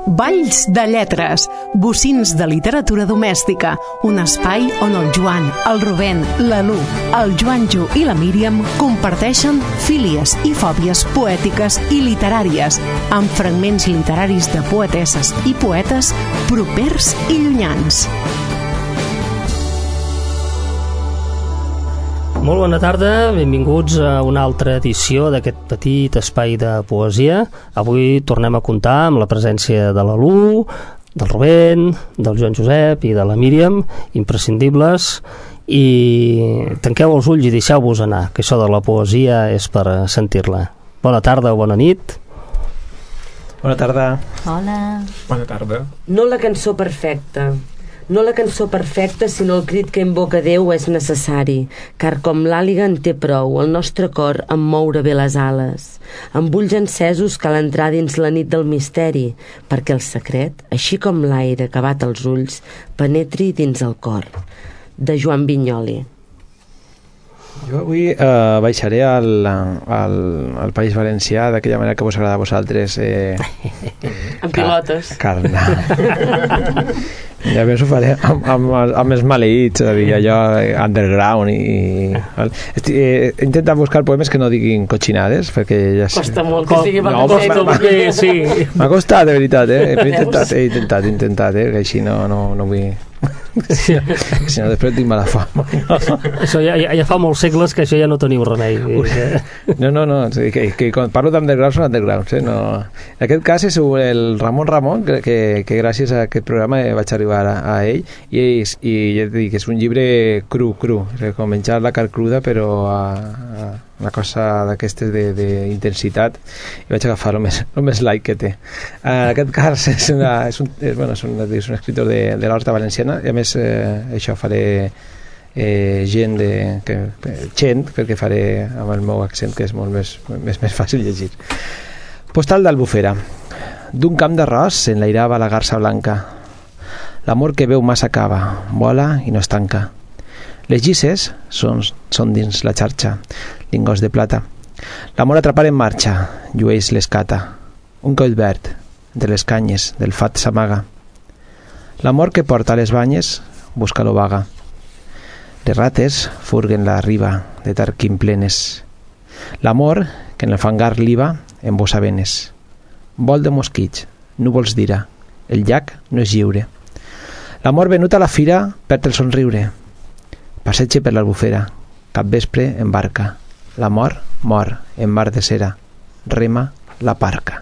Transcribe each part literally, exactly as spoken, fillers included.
Balls de lletres, bocins de literatura domèstica, un espai on el Joan, el Rubén, la Lu, el Joanjo i la Míriam comparteixen fílies i fòbies poètiques i literàries, amb fragments literaris de poetesses i poetes propers i llunyans. Molt bona tarda, benvinguts a una altra edició d'aquest petit espai de poesia. Avui tornem a comptar amb la presència de la Lu, del Rubén, del Joan Josep i de la Míriam, imprescindibles, i tanqueu els ulls i deixeu-vos anar, que això de la poesia és per sentir-la. Bona tarda o bona nit. Bona tarda. Hola. Bona tarda. No la cançó perfecta. No la cançó perfecta, sinó el crit que invoca Déu és necessari, car com l'àliga en té prou, el nostre cor en moure bé les ales. Amb ulls encesos cal entrar dins la nit del misteri, perquè el secret, així com l'aire que bat els ulls, penetri dins el cor. De Joan Vinyoli. Jo avui eh, baixaré al, al, al País Valencià d'aquella manera que vos agrada a vosaltres. Eh, en pilotes. Carnal. Ja més ho faré amb, amb, amb els maleïts, és a dir, allò underground i... Estic, eh, he intentat buscar poemes que no diguin cotxinades, perquè ja sé... Costa molt que sigui no, valencià. perquè sí. M'ha costat, de veritat, eh? He intentat, he intentat, he intentat, eh? Que així no, no, no vull... Si no, després tinc mala fama. Això ja, ja, ja fa molts segles que això ja no teniu remei. No, no, no, que, que quan parlo d'undergrounds són undergrounds, eh? No. En aquest cas és el Ramon Ramon, que, que, que gràcies a aquest programa vaig arribar a, a ell, i, és, i ja et dic, és un llibre cru, cru, com menjar la carn cruda, però a, a una cosa d'aquestes d'intensitat, i vaig agafar el més, el més like que té. En aquest cas és, una, és, un, és, bueno, és, un, és un escritor de, de l'Horta Valenciana, i a més eh, això faré eh, gent de, que, gent, perquè faré amb el meu accent, que és molt més, més, més fàcil llegir. Postal d'Albufera. D'un camp d'arròs s'enlairava la garsa blanca. L'amor que veu massa cava, vola i no es tanca. Les gisses són, són dins la xarxa, lingos de plata. L'amor atrapat en marxa, llueix l'escata. Un coll verd, entre les canyes del fat s'amaga. L'amor que porta a les banyes busca lo vaga. Les rates furguen la riba de tarquim plenes. L'amor que en el fangar liba embossa venes. Vol de mosquits, núvols d'ira. El llac no és lliure. L'amor venut a la fira perd el somriure. Passeig per l'Albufera, cap vespre embarca. L'amor mor en mar de cera, rema la parca.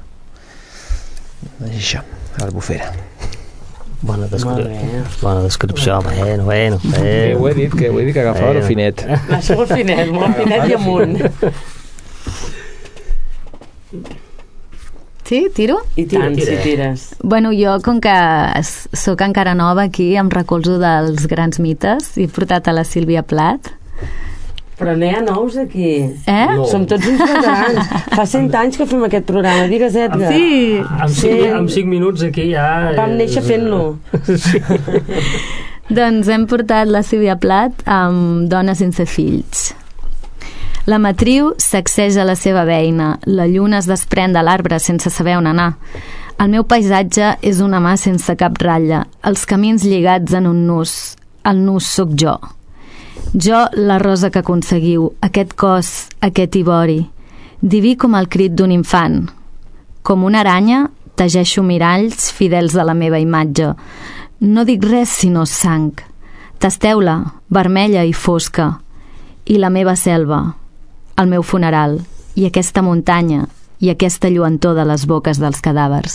Doncs això, l'Albufera. Bona descripció. Bona descripció, bueno, bueno. Eh, ho he dit, que ho he dit que agafava el finet. Això molt finet, molt finet i amunt. Sí, tiro? I tant, si tires. Bueno, jo, com que sóc encara nova aquí, em recolzo dels grans mites, he portat a la Sílvia Plat. Però n'hi ha nous aquí. Eh? No. Som tots uns veterans. Fa cent anys que fem aquest programa. Digues, Edgar. Sí. Amb cinc, sí. amb cinc minuts aquí ja... Vam néixer fent-lo. Sí. Doncs hem portat la Sílvia Plat amb Dona sense fills. La matriu sacseja la seva beina, la lluna es desprèn de l'arbre sense saber on anar. El meu paisatge és una mà sense cap ratlla, els camins lligats en un nus. El nus sóc jo. Jo, la rosa que aconseguiu, aquest cos, aquest ivori, diví com el crit d'un infant. Com una aranya, tegeixo miralls fidels a la meva imatge. No dic res sinó sang. Tasteu-la, vermella i fosca. I la meva selva, el meu funeral, i aquesta muntanya, i aquesta lluentor de les boques dels cadàvers.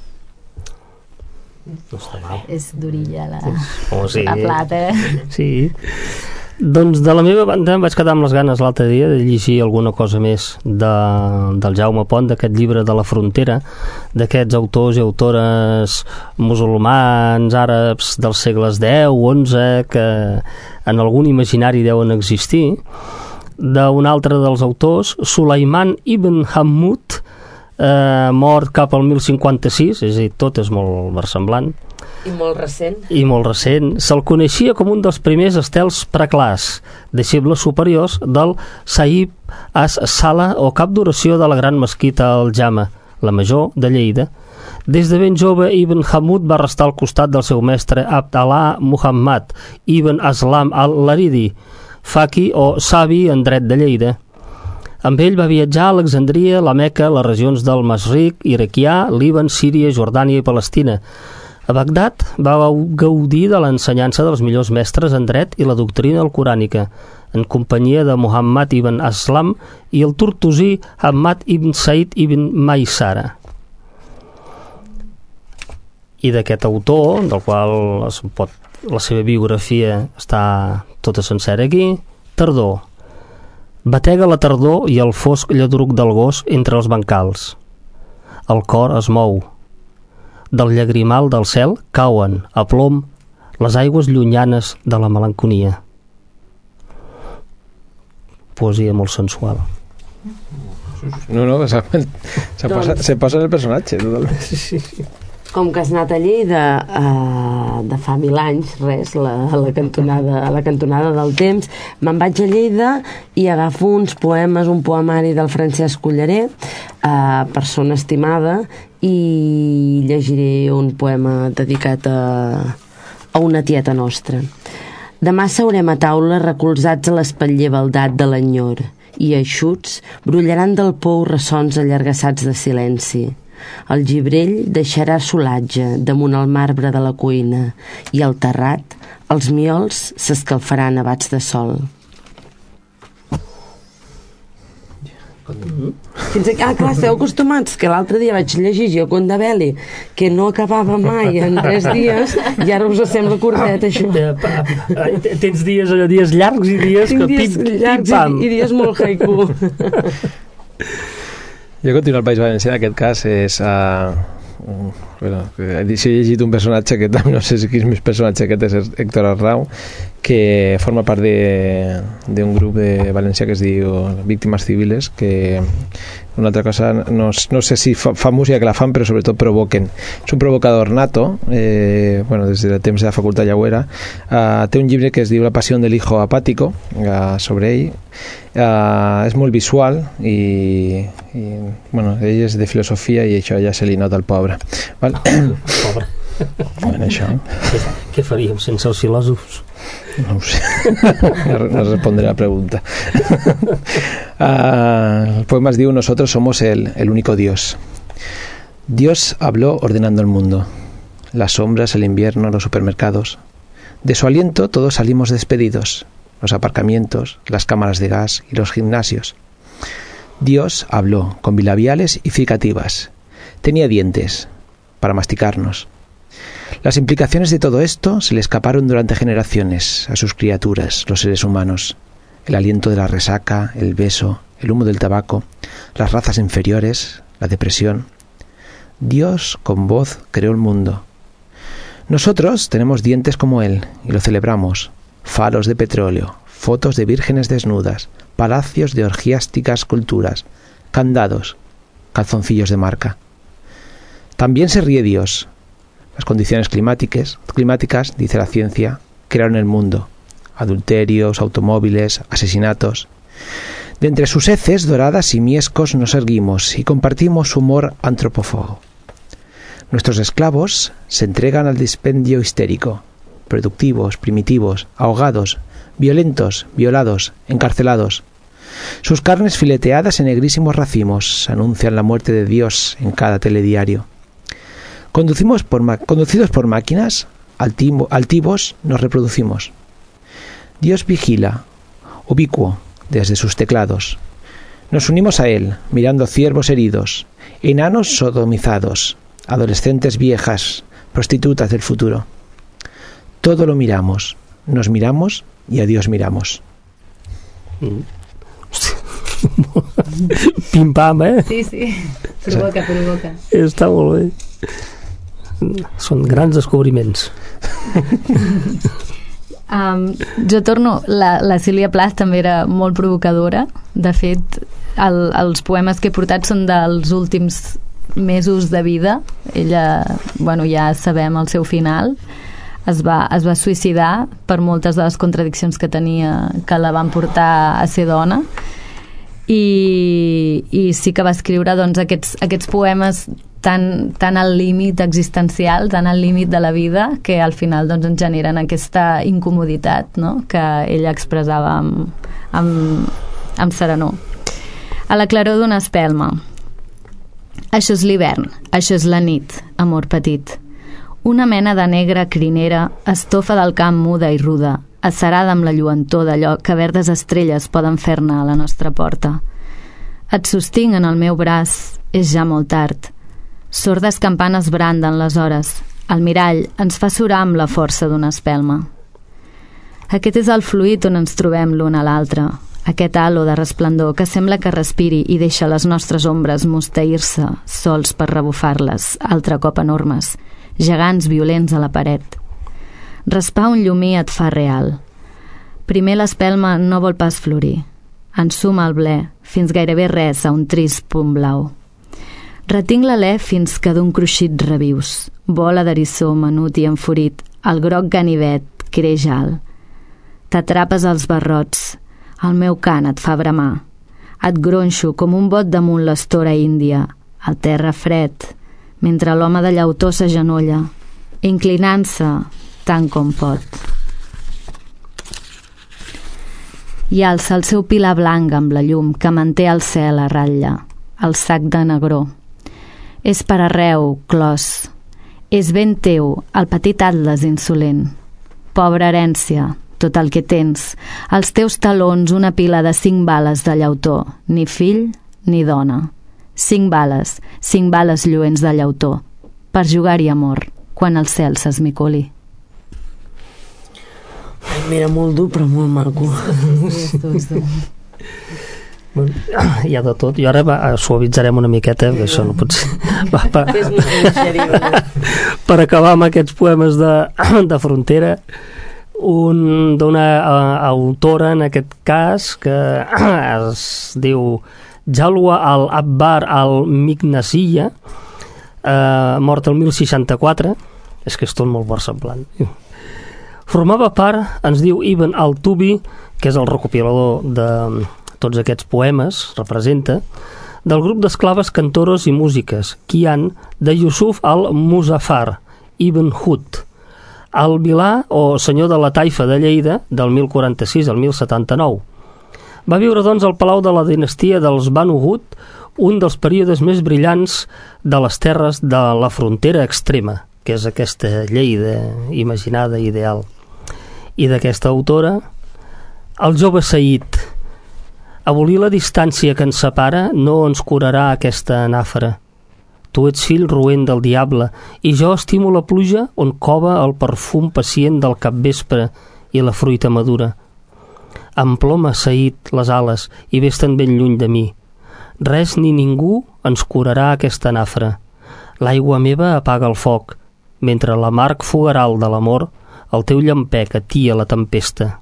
No està mal. És d'orilla la, oh, sí. la plata, eh? Sí. Doncs de la meva banda em vaig quedar amb les ganes l'altre dia de llegir alguna cosa més de, del Jaume Pont, d'aquest llibre de la frontera, d'aquests autors i autores musulmans, àrabs dels segles deu, onze, que en algun imaginari deuen existir, d'un altre dels autors, Sulaiman ibn Hammud, eh, mort cap al mil cinquanta-sis, és a dir, tot és molt versemblant. I molt recent. I molt recent. Se'l coneixia com un dels primers estels preclars, deixebles superiors del Sahib as-Sala o cap d'oració de la gran mesquita al Jama, la major de Lleida, Des de ben jove, Ibn Hamud va restar al costat del seu mestre Abd-Allah Muhammad Ibn Aslam al-Laridi, faqui o savi en dret de Lleida. Amb ell va viatjar a Alexandria, la Meca, les regions del Masric, iraquià, Líban, Síria, Jordània i Palestina. A Bagdad va gaudir de l'ensenyança dels millors mestres en dret i la doctrina alcorànica, en companyia de Muhammad ibn Aslam i el tortosí Ahmad ibn Said ibn Maysara. I d'aquest autor, del qual es pot, la seva biografia està tota sencera aquí, tardor. Batega la tardor i el fosc lladruc del gos entre els bancals. El cor es mou. Del llagrimal del cel cauen, a plom, les aigües llunyanes de la melanconia. Poesia molt sensual. No, no, se, se, posa, se posa en el personatge, totalment. Sí, sí. Com que has anat a Lleida uh, de fa mil anys, res, la, a, la cantonada, a la cantonada del temps, me'n vaig a Lleida i agafo uns poemes, un poemari del Francesc Culleré, uh, Persona estimada, i llegiré un poema dedicat a, a una tieta nostra. Demà seurem a taula recolzats a l'espatller baldat de l'enyor i eixuts brollaran del pou ressons allargassats de silenci. El gibrell deixarà solatge damunt el marbre de la cuina i al terrat els miols s'escalfaran abats de sol. Fins aquí, ah, clar, esteu acostumats que l'altre dia vaig llegir Gioconda Belli que no acabava mai en tres dies i ara us sembla curtet això. Tens dies, allò, dies llargs i dies Tinc que dies pim, llargs pim, pam. i, i dies molt haiku. Jo continuo al País Valencià, en aquest cas és uh, bueno, si he llegit un personatge que no sé si quin més personatge aquest és Héctor Arrau, que forma part d'un grup de València que es diu Víctimes Civiles, que una altra cosa, no, no sé si fa, fa música que la fan, però sobretot provoquen. És un provocador nato, eh, bueno, des del temps de la facultat Llauera. Uh, té un llibre que es diu La passió del hijo apático, uh, sobre ell. Uh, és molt visual i, i bueno, ell és de filosofia i això ja se li nota al pobre. Val? Pobre. Bueno, això. Què, què faríem sense els filòsofs? No ho sé. No respondré a la pregunta. Uh, el poema es diu Nosotros somos el, el único Dios. Dios habló ordenando el mundo. Las sombras, el invierno, los supermercados. De su aliento todos salimos despedidos. Los aparcamientos, las cámaras de gas y los gimnasios. Dios habló con bilabiales y fricativas. Tenía dientes para masticarnos. Las implicaciones de todo esto se le escaparon durante generaciones a sus criaturas, los seres humanos. El aliento de la resaca, el beso, el humo del tabaco, las razas inferiores, la depresión. Dios con voz creó el mundo. Nosotros tenemos dientes como él y lo celebramos. Faros de petróleo, fotos de vírgenes desnudas, palacios de orgiásticas culturas, candados, calzoncillos de marca. También se ríe Dios. Las condiciones climáticas, climáticas, dice la ciencia, crearon el mundo. Adulterios, automóviles, asesinatos. De entre sus heces doradas y miescos nos erguimos y compartimos humor antropófago. Nuestros esclavos se entregan al dispendio histérico. Productivos, primitivos, ahogados, violentos, violados, encarcelados. Sus carnes fileteadas en negrísimos racimos anuncian la muerte de Dios en cada telediario. Conducimos por conducidos por máquinas, altimo, altivos, nos reproducimos. Dios vigila, ubicuo, desde sus teclados. Nos unimos a él, mirando ciervos heridos, enanos sodomizados, adolescentes viejas, prostitutas del futuro. Todo lo miramos, nos miramos y a Dios miramos. Pim pam, eh? Sí, sí, provoca, provoca. Està molt bé. Són grans descobriments. Um, jo torno, la, la Sílvia Plath també era molt provocadora. De fet, el, els poemes que he portat són dels últims mesos de vida. Ella, bueno, ja sabem el seu final. Es va, es va suïcidar per moltes de les contradiccions que tenia, que la van portar a ser dona. i, i sí que va escriure doncs, aquests, aquests poemes tan, tan al límit existencial, tan al límit de la vida, que al final doncs, ens generen aquesta incomoditat, no?, que ella expressava amb, amb, amb serenor. A la claror d'una espelma. Això és l'hivern, això és la nit, amor petit. Una mena de negra crinera, estofa del camp muda i ruda, acerada amb la lluentor d'allò que verdes estrelles poden fer-ne a la nostra porta. Et sostinc en el meu braç, és ja molt tard. Sordes campanes branden les hores. El mirall ens fa surar amb la força d'una espelma. Aquest és el fluid on ens trobem l'un a l'altre, aquest halo de resplendor que sembla que respiri i deixa les nostres ombres mosteir-se, sols per rebufar-les, altre cop enormes, gegants violents a la paret. Raspar un llumí et fa real. Primer l'espelma no vol pas florir. Ensuma el ble, fins gairebé res a un trist punt blau. Retinc l'alè fins que d'un cruixit revius. Bola d'eriçó menut i enfurit, el groc ganivet creix alt. T'atrapes als barrots, el meu cant et fa bramar. Et gronxo com un bot damunt l'estora índia, al terra fred, mentre l'home de llautó s'agenolla, inclinant-se tant com pot. I alça el seu pilar blanc amb la llum que manté el cel a ratlla, el sac de negró. És per arreu, clos. És ben teu, el petit atles insolent. Pobra herència, tot el que tens. Als teus talons una pila de cinc bales de llautó, ni fill ni dona. Cinc bales, cinc bales lluents de llautó, per jugar-hi amor, quan el cel s'esmicoli. Ai, mira, molt dur, però molt maco. Bueno, hi ha de tot. I ara va, suavitzarem una miqueta, perquè això no pot ser. Va, pa, per acabar amb aquests poemes de, de frontera, un d'una uh, autora, en aquest cas, que es diu Jalwa al-Abbar al-Mignasiya, uh, mort el mil seixanta-quatre, és que és tot molt versemblant. Formava part, ens diu Ibn al-Tubi, que és el recopilador de tots aquests poemes, representa, del grup d'esclaves cantores i músiques, Kian, de Yusuf al-Muzaffar, Ibn Hud, al-Bilà, o senyor de la taifa de Lleida, del mil quaranta-sis al mil setanta-nou. Va viure, doncs, al palau de la dinastia dels Banu Hud, un dels períodes més brillants de les terres de la frontera extrema, que és aquesta Lleida imaginada, ideal. I d'aquesta autora, el jove Said. Abolir la distància que ens separa no ens curarà aquesta anàfora. Tu ets fill roent del diable i jo estimo la pluja on cova el perfum pacient del capvespre i la fruita madura. Emploma, Said, les ales i vés-te'n ben lluny de mi. Res ni ningú ens curarà aquesta anàfora. L'aigua meva apaga el foc, mentre l'amarg fogaral de l'amor el teu llampec atia la tempesta.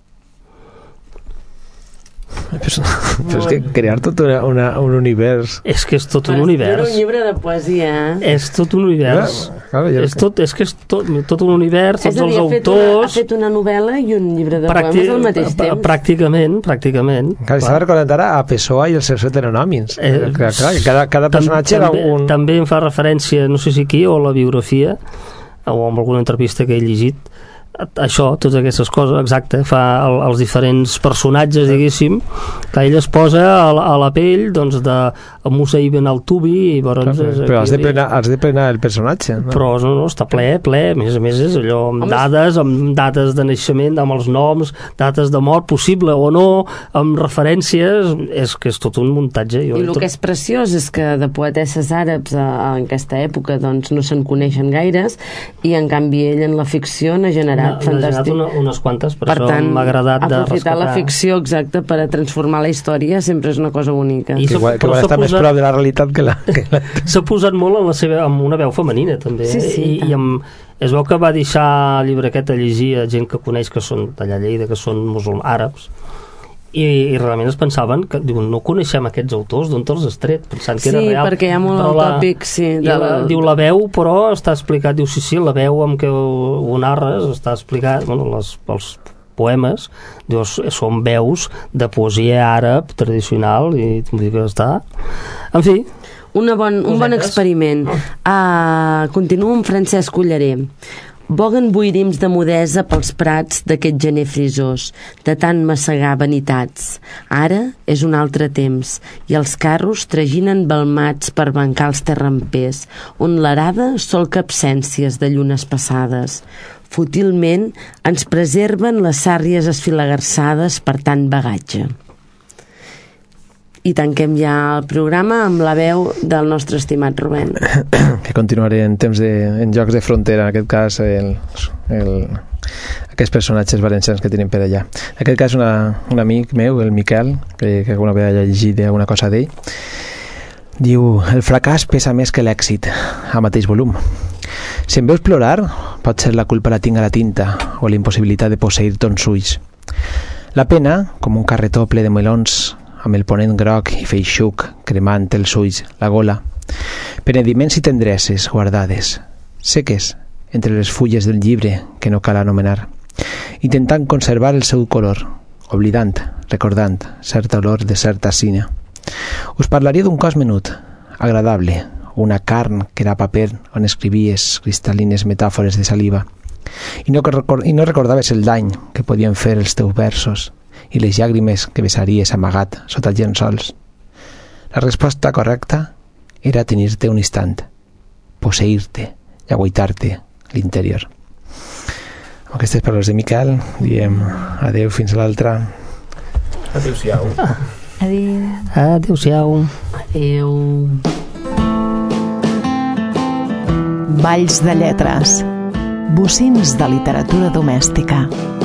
Però, però és que crear tot una, una, un univers... És que és tot un univers. Era un llibre de poesia. És tot un univers. Ja, clar, ja és, tot, és que és tot, tot un univers, tots és a dir, els ha fet autors... Una, ha fet una novel·la i un llibre de Pràctic, poemes al mateix temps. Pràcticament, pràcticament. Clar, s'ha recordat ara a Pessoa i els seus heteronòmims. Eh, clar, clar, cada, cada personatge també, era un... També em fa referència, no sé si aquí, o la biografia, o amb alguna entrevista que he llegit, això, totes aquestes coses, exacte, fa el, els diferents personatges, diguéssim, que ell es posa a la, a la pell, doncs, de Musa ibn al-Tubi, i llavors... Clar, però has de, plenar, has de plenar el personatge, no? Però no, no, està ple, ple, a més a més és allò, amb Home. dades, amb dates de naixement, amb els noms, dates de mort, possible o no, amb referències, és que és tot un muntatge. Jo I el tot... que és preciós és que de poetesses àrabs a, a, en aquesta època doncs no se'n coneixen gaires, i en canvi ell en la ficció n'ha generat fantàstic. Una, unes quantes, per, per això m'ha agradat de rescatar. Aprofitar la ficció, exacte, per a transformar la història sempre és una cosa bonica. I que igual, que igual està posat, més prop de la realitat que la... Que la... S'ha posat molt en la seva, amb una veu femenina, també. Sí, sí, I, i amb, es veu que va deixar el llibre aquest a llegir a gent que coneix que són d'allà a Lleida, que són musulmans àrabs, i, i realment es pensaven que diuen, no coneixem aquests autors, d'on te'ls has tret, pensant que sí, era real. Sí, perquè hi ha molt el tòpic, sí. De la, la... Diu, la veu, però està explicat, diu, sí, sí, la veu amb què ho, ho narres està explicat, bueno, les, els poemes, dius, són veus de poesia àrab tradicional i vull dir que està... En fi... Una bon, un bon experiment. Uh, continuo amb Francesc Culleré. Boguen boirims de mudesa pels prats d'aquest gener frisós, de tant massegar vanitats. Ara és un altre temps, i els carros traginen balmats per bancar els terrampers, on l'arada solca absències de llunes passades. Fútilment ens preserven les sàrries esfilagarçades per tant bagatge. I tanquem ja el programa amb la veu del nostre estimat Rubén. Que continuaré en temps de, en jocs de frontera, en aquest cas el, el, aquests personatges valencians que tenim per allà. En aquest cas una, un amic meu, el Miquel, que, que alguna vegada he llegit alguna cosa d'ell, diu: el fracàs pesa més que l'èxit a mateix volum. Si em veus plorar, pot ser la culpa la tinga la tinta o la impossibilitat de posseir tons ulls. La pena, com un carretó ple de melons amb el ponent groc i feixuc cremant els ulls, la gola, penediments i tendreses guardades, seques entre les fulles del llibre que no cal anomenar, intentant conservar el seu color, oblidant, recordant certa olor de certa cina. Us parlaria d'un cos menut, agradable, una carn que era paper on escrivies cristal·lines metàfores de saliva, i no, i no recordaves el dany que podien fer els teus versos i les llàgrimes que besaries amagat sota els llençols. La resposta correcta era tenir-te un instant, posseir-te i aguaitar-te l'interior. Amb aquestes paraules de Miquel diem adeu fins a l'altra. Adéu-siau. Adéu. Adéu-siau. Adéu. Valls de lletres. Bocins de literatura domèstica.